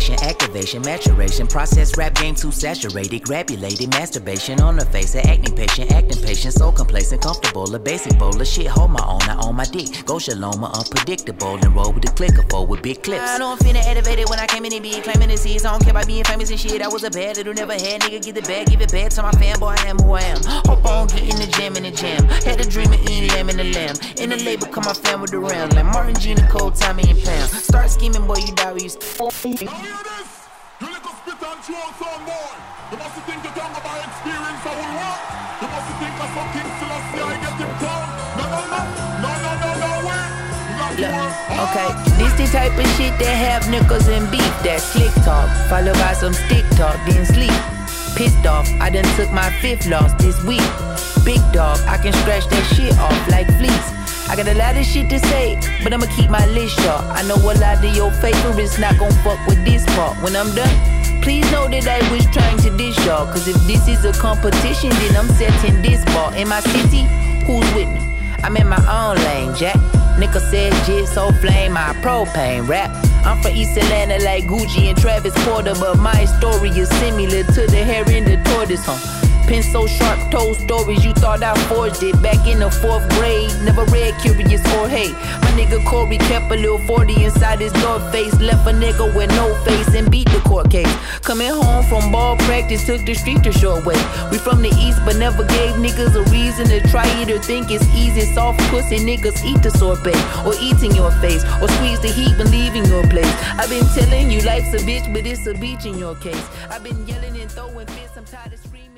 Motivation, activation, maturation. Process rap game too saturated. Grabulated, masturbation on the face. Of acting patient. So complacent, comfortable. A basic bowl of shit. Hold my own, I own my dick. Go shalom, unpredictable. And roll with the clicker for with big clips. I don't feel elevated when I came in and be claiming the seeds. I don't care about being famous and shit. I was a bad little never had. Nigga, get the bag, give it back to my fanboy. I am who I am. Hope I don't get in the jam. Had a dream of eating lamb in the lamb. In the label, come my fam with the round. Like Martin, Gina, Cole, Tommy, and Pam. Start scheming, boy, you die where you Now hear this. You little spit and chew on some boy. You must think you're talking about experience I will work. You must think that's some King Selassie I get him down. No way. Look, okay, this the type of shit that have niggas and beef. That slick talk, followed by some stick talk, then sleep. Pissed off, I done took my 5th loss this week. Big dog, I can scratch that shit off like fleas. I got a lot of shit to say, but I'ma keep my list short. I know a lot of your favorites not gon' fuck with this part. When I'm done, please know that I was trying to dish y'all. Cause if this is a competition, then I'm setting this bar. In my city, who's with me? I'm in my own lane, Jack. Nigga said jit so flame, my propane rap. I'm from East Atlanta like Gucci and Travis Porter, but my story is similar to the hair in the tortoise, Pen so sharp, told stories, you thought I forged it. Back in the 4th grade, never read Curious or Hate. My nigga Corey kept a little 40 inside his North Face. Left a nigga with no face and beat the court case. Coming home from ball practice, took the street the short way. We from the East, but never gave niggas a reason to try it or think it's easy. Soft pussy niggas eat the sorbet, or eat in your face, or squeeze the heat when leaving your place. I've been telling you life's a bitch, but it's a beach in your case. I've been yelling and throwing fits, I'm tired of screaming.